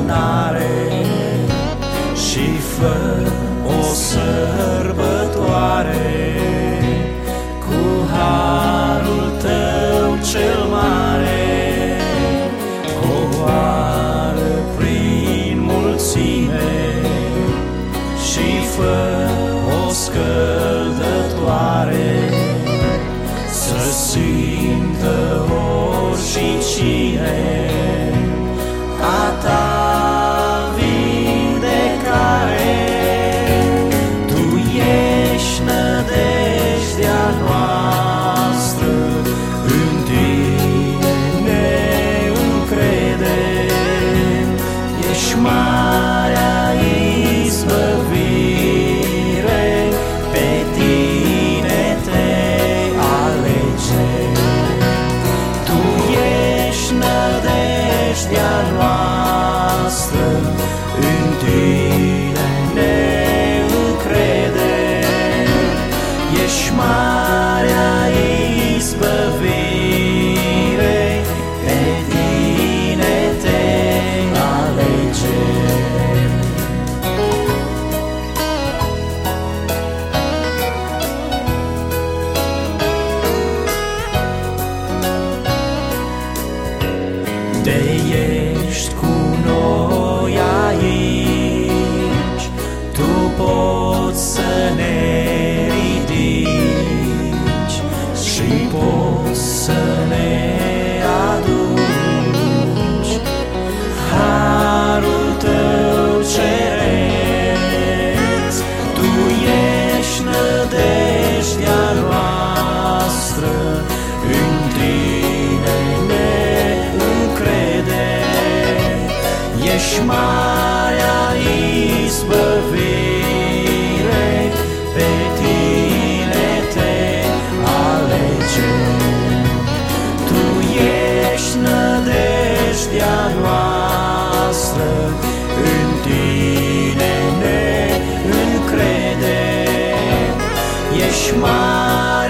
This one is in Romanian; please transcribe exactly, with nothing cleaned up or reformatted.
răzbunare și fă o sărbătoare cu harul tău cel mare. Coboară prin mulțime și fă o scăldătoare, să simtă oricine a ta vindecare. Tu ești nădejdea noastră, în tine ne încredem. Ești marea izbăvire, pe tine te alegem. Tu ești nădejdea noastră, în tine ne încredem. Ești marea izbăvire, pe tine te alegem. De ești cu noi aici, tu poți să ne ridici și poți să ne aduci harul tău ceresc. Tu ești nădejdea noastră, în tine ne încredem. Ești marea izbăvire, pe tine te alegem. Tu ești nădejdea noastră, în tine ne încredem. Ești marea